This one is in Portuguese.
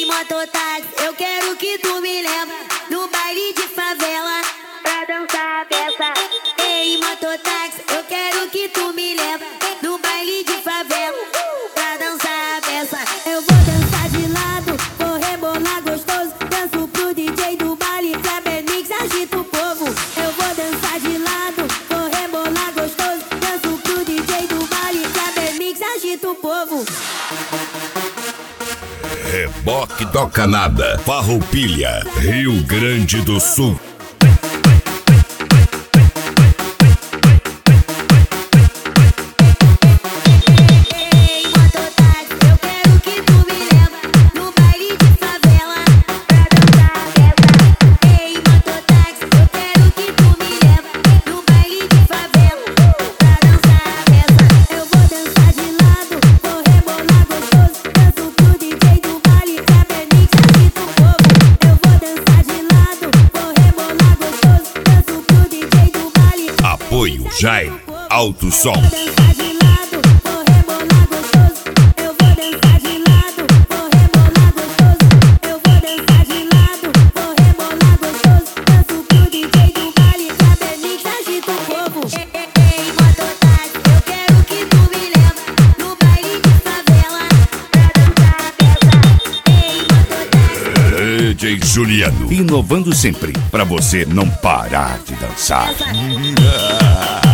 mototáxi, eu quero que tu me leva no baile de favela pra dançar a peça. Ei, mototáxi, eu quero que tu me leva no baile de favela pra dançar a peça. Eu vou dançar de lado, vou rebolar gostoso, danço pro DJ do baile, Kleber Mix agita o povo. Eu vou dançar de lado, vou rebolar gostoso, danço pro DJ do baile, Kleber Mix agita o povo. Reboque toca nada, Farroupilha, Rio Grande do Sul. Ei, mototáxi, eu quero que tu me leva no baile de favela pra dançar a peça. Ei, mototáxi, eu quero que tu me leva no baile de favela pra dançar a peça. Eu vou dançar de lado, vou rebolar gostoso, danço pro DJ do baile, Kleber Mix agita o povo. Eu vou dançar de lado, vou rebolar gostoso, danço pro DJ do baile. Apoio Jair Alto Som. Eu vou dançar de lado, vou rebolar gostoso. Eu vou dançar de lado, vou rebolar gostoso. Eu vou dançar de lado, vou rebolar gostoso. Danço pro DJ do baile, Kleber Mix agita o povo. Ei, mototáxi, eu quero que tu me leva no baile de favela pra dançar a peça. Ei, mototáxi. DJ Juliano, inovando sempre pra você não parar de dançar.